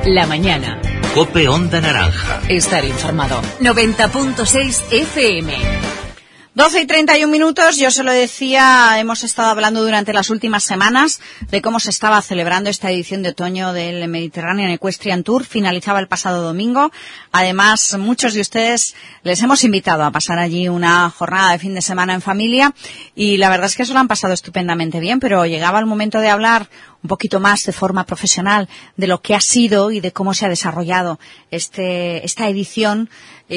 La mañana. COPE Onda Naranja. Estar informado. 90.6 FM. 12:31. Yo se lo decía, hemos estado hablando durante las últimas semanas de cómo se estaba celebrando esta edición de otoño del Mediterranean Equestrian Tour. Finalizaba el pasado domingo. Además, muchos de ustedes les hemos invitado a pasar allí una jornada de fin de semana en familia y la verdad es que se lo han pasado estupendamente bien, pero llegaba el momento de hablar un poquito más de forma profesional de lo que ha sido y de cómo se ha desarrollado esta edición.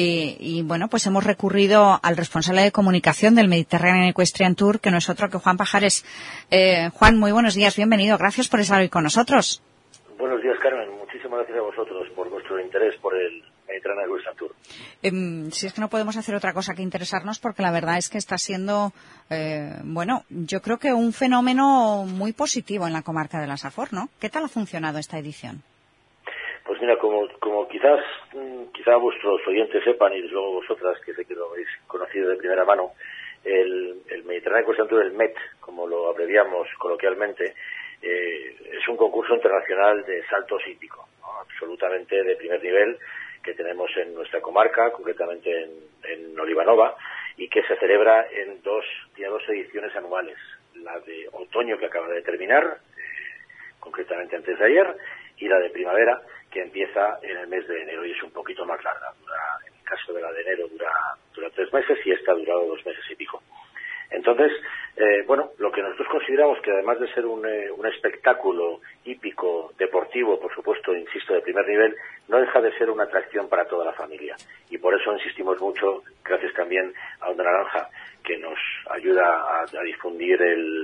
Y bueno, pues hemos recurrido al responsable de comunicación del Mediterranean Equestrian Tour, que no es otro que Juan Pajares. Juan, muy buenos días, bienvenido. Gracias por estar hoy con nosotros. Buenos días, Carmen. Muchísimas gracias a vosotros por vuestro interés por el Mediterranean Equestrian Tour. Si es que no podemos hacer otra cosa que interesarnos, porque la verdad es que está siendo, bueno, yo creo que un fenómeno muy positivo en la comarca de la Safor, ¿no? ¿Qué tal ha funcionado esta edición? Pues mira, como quizá vuestros oyentes sepan, y desde luego vosotras, que sé que lo habéis conocido de primera mano, el Mediterranean Equestrian Tour, el MET, como lo abreviamos coloquialmente, es un concurso internacional de saltos hípico, ¿no? Absolutamente de primer nivel, que tenemos en nuestra comarca, concretamente en Olivanova, y que se celebra en dos ediciones anuales. La de otoño, que acaba de terminar, concretamente antes de ayer, y la de primavera, que empieza en el mes de enero y es un poquito más larga. En el caso de la de enero dura 3 meses y esta ha durado 2 meses y pico. Entonces, bueno, lo que nosotros consideramos que además de ser un espectáculo hípico, deportivo, por supuesto, insisto, de primer nivel, no deja de ser una atracción para toda la familia. Y por eso insistimos mucho, gracias también a Onda Naranja, que nos ayuda a difundir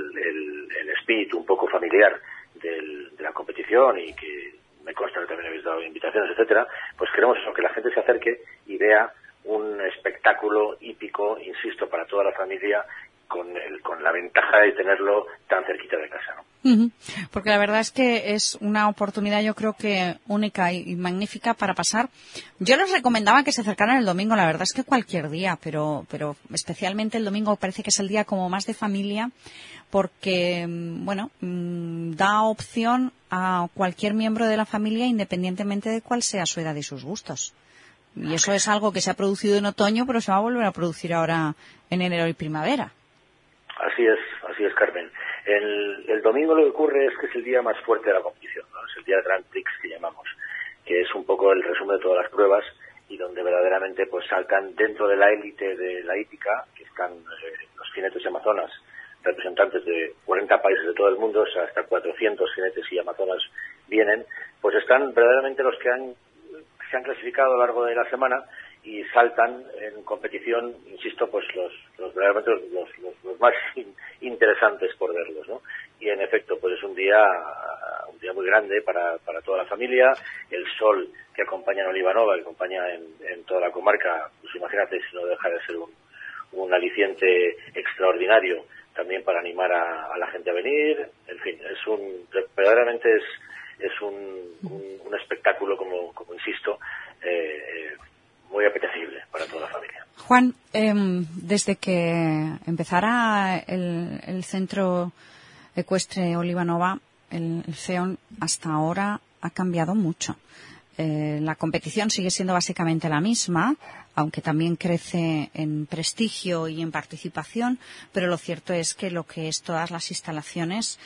el espíritu un poco familiar de la competición, y que me consta que también habéis dado invitaciones, etcétera. Pues queremos eso, que la gente se acerque y vea un espectáculo hípico, insisto, para toda la familia, con la ventaja de tenerlo tan cerquita de casa, ¿no? Porque la verdad es que es una oportunidad, yo creo que única y magnífica para pasar. Yo les recomendaba que se acercaran el domingo, la verdad es que cualquier día, pero especialmente el domingo parece que es el día como más de familia, porque, bueno, da opción a cualquier miembro de la familia independientemente de cuál sea su edad y sus gustos. Y eso es algo que se ha producido en otoño, pero se va a volver a producir ahora en enero y primavera. Así es, Carmen. El domingo lo que ocurre es que es el día más fuerte de la competición, ¿no? Es el día de Grand Prix, que llamamos, que es un poco el resumen de todas las pruebas y donde verdaderamente pues saltan dentro de la élite de la hípica, que están los jinetes y amazonas, representantes de 40 países de todo el mundo, o sea, hasta 400 jinetes y amazonas vienen, pues están verdaderamente los que se han clasificado a lo largo de la semana y saltan en competición, insisto, pues los verdaderamente los más interesantes por verlos, ¿no? Y en efecto, pues es un día muy grande para toda la familia. El sol que acompaña en Olivanova, que acompaña en toda la comarca, pues imagínate si no deja de ser un aliciente extraordinario también para animar a la gente a venir. En fin, verdaderamente es un espectáculo, como insisto, muy apetecible para toda la familia. Juan, desde que empezara el centro ecuestre Olivanova, el CEON, hasta ahora ha cambiado mucho. La competición sigue siendo básicamente la misma, aunque también crece en prestigio y en participación, pero lo cierto es que lo que es todas las instalaciones,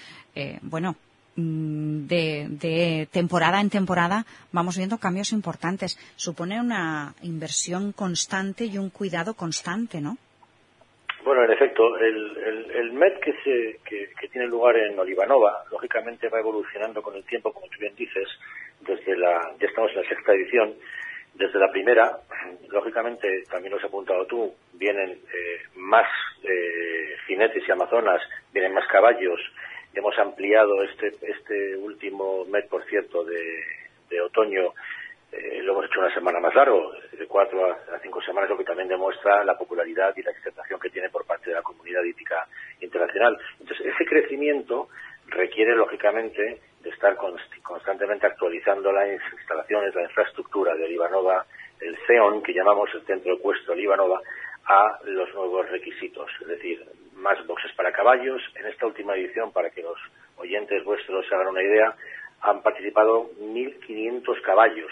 de temporada en temporada vamos viendo cambios importantes. Supone una inversión constante y un cuidado constante, ¿no? Bueno, en efecto, el MET que tiene lugar en Olivanova, lógicamente va evolucionando con el tiempo, como tú bien dices. Ya estamos en la 6ª edición. Desde la primera, lógicamente, también lo has apuntado tú, vienen más jinetes y amazonas, vienen más caballos. Hemos ampliado este último MET, por cierto, de otoño. Lo hemos hecho una semana más largo, de 4 a 5 semanas, lo que también demuestra la popularidad y la aceptación que tiene por parte de la comunidad hípica internacional. Entonces, ese crecimiento requiere, lógicamente, de estar constantemente actualizando las instalaciones, la infraestructura de Olivanova, el CEON, que llamamos el Centro Ecuestre Olivanova, a los nuevos requisitos, es decir, más boxes para caballos. En esta última edición, para que los oyentes vuestros se hagan una idea, han participado 1.500 caballos.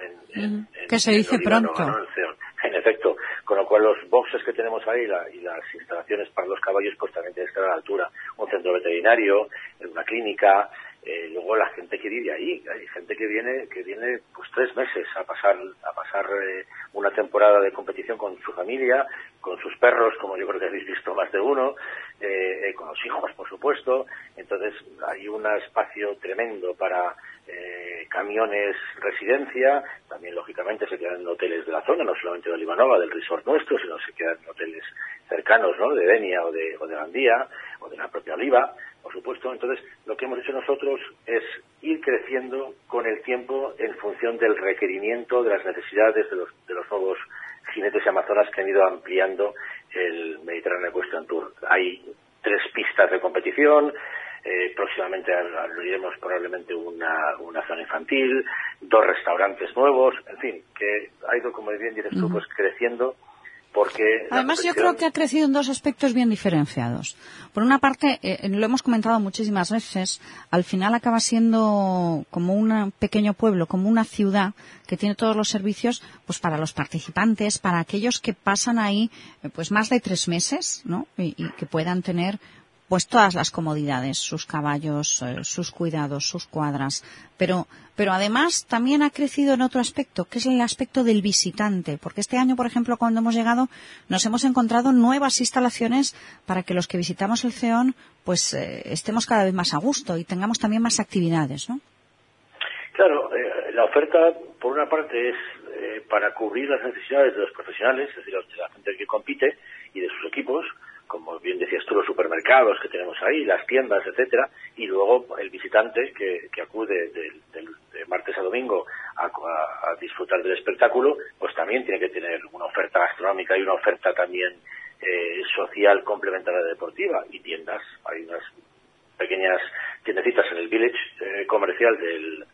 Que se dice pronto. En efecto, con lo cual los boxes que tenemos ahí y las instalaciones para los caballos pues también tienen que estar a la altura. Un centro veterinario, una clínica, luego la gente que vive ahí, hay gente que viene pues 3 meses a pasar una temporada de competición con su familia, con sus perros, como yo creo que habéis visto más de uno, con los hijos, por supuesto. Entonces hay un espacio tremendo para camiones residencia, también lógicamente se quedan en hoteles de la zona, no solamente de Olivanova, del resort nuestro, sino se quedan en hoteles cercanos, ¿no?, de Denia o de Gandía o de la propia Oliva, por supuesto. Entonces lo que hemos hecho nosotros es ir creciendo con el tiempo en función del requerimiento, de las necesidades de los nuevos jinetes y amazonas que han ido ampliando el Mediterráneo Equestrian Tour. Hay 3 pistas de competición. Próximamente abriremos probablemente una zona infantil, 2 restaurantes nuevos, en fin, que ha ido, como bien dices tú, pues creciendo, porque... Además, yo creo que ha crecido en 2 aspectos bien diferenciados. Por una parte, lo hemos comentado muchísimas veces, al final acaba siendo como un pequeño pueblo, como una ciudad que tiene todos los servicios pues para los participantes, para aquellos que pasan ahí pues más de 3 meses, ¿no? Y que puedan tener pues todas las comodidades, sus caballos, sus cuidados, sus cuadras, pero además también ha crecido en otro aspecto, que es el aspecto del visitante, porque este año, por ejemplo, cuando hemos llegado, nos hemos encontrado nuevas instalaciones para que los que visitamos el CEON, pues estemos cada vez más a gusto y tengamos también más actividades, ¿no? Claro, la oferta, por una parte, es para cubrir las necesidades de los profesionales, es decir, de la gente que compite y de sus equipos, como bien decías tú, los supermercados que tenemos ahí, las tiendas, etcétera, y luego el visitante que acude de martes a domingo a disfrutar del espectáculo, pues también tiene que tener una oferta gastronómica y una oferta también social complementaria deportiva, y tiendas. Hay unas pequeñas tiendecitas en el village comercial del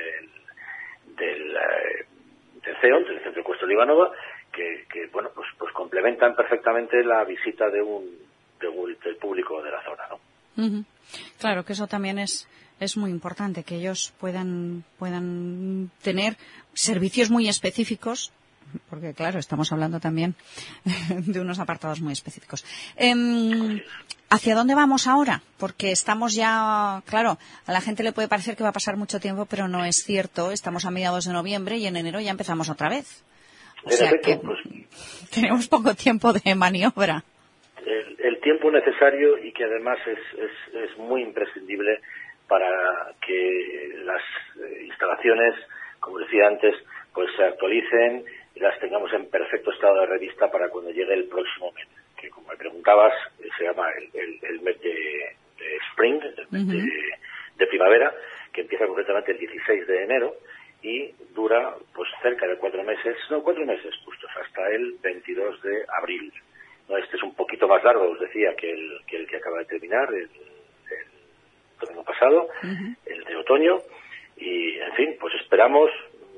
CEON, del Centro Ecuestre Olivanova, que bueno, pues complementan perfectamente la visita del público de la zona, ¿no? Uh-huh. Claro, que eso también es muy importante, que ellos puedan tener servicios muy específicos, porque claro, estamos hablando también de unos apartados muy específicos. ¿Hacia dónde vamos ahora? Porque estamos ya, claro, a la gente le puede parecer que va a pasar mucho tiempo, pero no es cierto. Estamos a mediados de noviembre y en enero ya empezamos otra vez. O sea que tenemos poco tiempo de maniobra. El tiempo necesario, y que además es muy imprescindible para que las instalaciones, como decía antes, pues se actualicen y las tengamos en perfecto estado de revista para cuando llegue el próximo mes, que como me preguntabas, se llama el mes de spring, el mes de primavera, que empieza concretamente el 16 de enero y dura pues cerca de 4 meses justos, hasta el 22 de abril. No, este es un poquito más largo, os decía, que el que acaba de terminar, el año pasado, el de otoño, y en fin, pues esperamos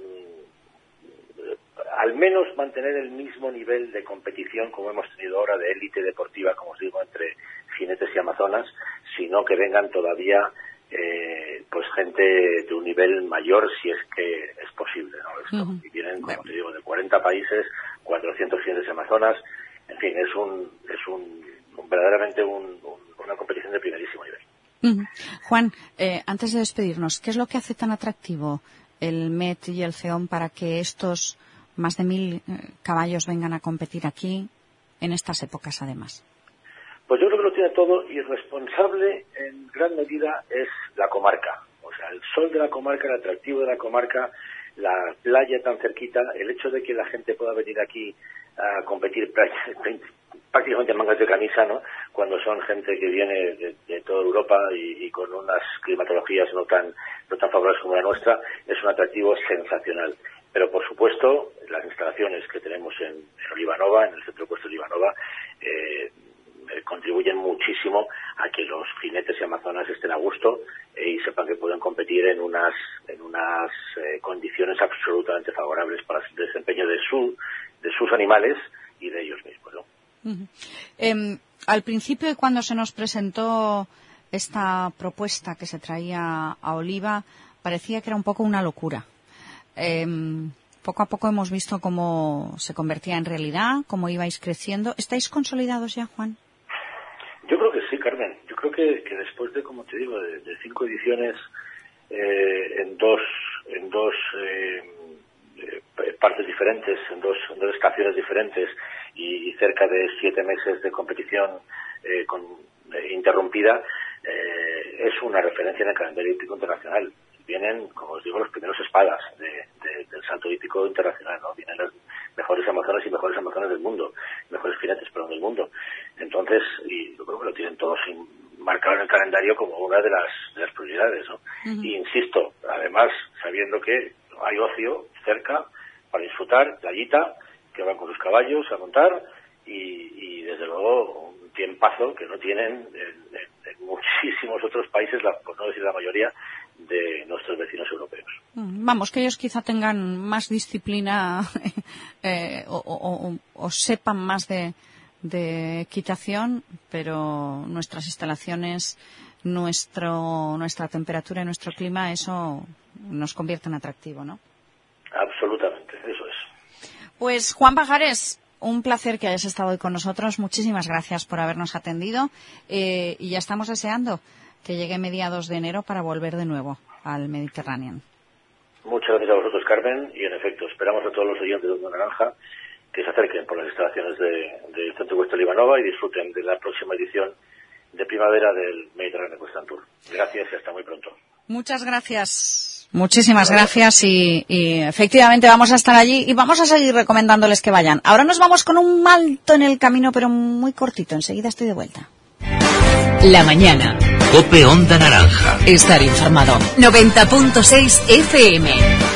al menos mantener el mismo nivel de competición como hemos tenido ahora, de élite deportiva, como os digo, entre jinetes y amazonas, sino que vengan todavía pues gente de un nivel mayor, si es que es posible, ¿no? Esto, y vienen, como te digo, de 40 países, 400 jinetes y amazonas, en fin, es verdaderamente una competición de primerísimo nivel. Juan, antes de despedirnos, ¿qué es lo que hace tan atractivo el MET y el CEON para que estos más de 1.000 caballos vengan a competir aquí en estas épocas, además? Pues yo creo que lo tiene todo, y responsable en gran medida es la comarca. O sea, el sol de la comarca, el atractivo de la comarca, la playa tan cerquita, el hecho de que la gente pueda venir aquí a competir prácticamente en mangas de camisa, ¿no? Cuando son gente que viene de toda Europa y con unas climatologías no tan favorables como la nuestra, es un atractivo sensacional. Pero por supuesto, las instalaciones que tenemos en Olivanova, en el Centro Ecuestre Olivanova, contribuyen muchísimo a que los jinetes y amazonas estén a gusto y sepan que pueden competir en unas condiciones absolutamente favorables para el desempeño de sus animales y de ellos mismos, ¿no? Al principio, cuando se nos presentó esta propuesta que se traía a Oliva, parecía que era un poco una locura. Poco a poco hemos visto cómo se convertía en realidad, cómo ibais creciendo. ¿Estáis consolidados ya, Juan? Yo creo que sí, Carmen. Yo creo que después de, como te digo, de 5 ediciones en dos partes diferentes, en dos estaciones diferentes y cerca de 7 meses de competición interrumpida, es una referencia en el calendario hípico internacional. Vienen, como os digo, los primeros espadas del salto hípico internacional, ¿no? Vienen las mejores amazonas y mejores amazonas del mundo, mejores jinetes, perdón, del mundo. Entonces, y yo creo que lo tienen todos marcado en el calendario como una de las prioridades, ¿no? Uh-huh. Y insisto, además, sabiendo que hay ocio cerca para disfrutar, playita, que van con sus caballos a montar y desde luego un tiempazo que no tienen en muchísimos otros países, por no decir la mayoría, de nuestros vecinos europeos. Vamos, que ellos quizá tengan más disciplina o sepan más de equitación, pero nuestras instalaciones, nuestra temperatura y nuestro clima, eso nos convierte en atractivo, ¿no? Absolutamente, eso es. Pues Juan Pajares, un placer que hayas estado hoy con nosotros. Muchísimas gracias por habernos atendido y ya estamos deseando que llegue mediados de enero para volver de nuevo al Mediterráneo. Muchas gracias a vosotros, Carmen, y en efecto esperamos a todos los oyentes de Onda Naranja que se acerquen por las instalaciones del Centro Ecuestre Livanova y disfruten de la próxima edición de primavera del Mediterráneo Equestrian Tour. Gracias y hasta muy pronto. Muchas gracias. Muchísimas gracias y efectivamente vamos a estar allí y vamos a seguir recomendándoles que vayan. Ahora nos vamos con un alto en el camino, pero muy cortito. Enseguida estoy de vuelta. La mañana. COPE Onda Naranja. Estar informado. 90.6 FM.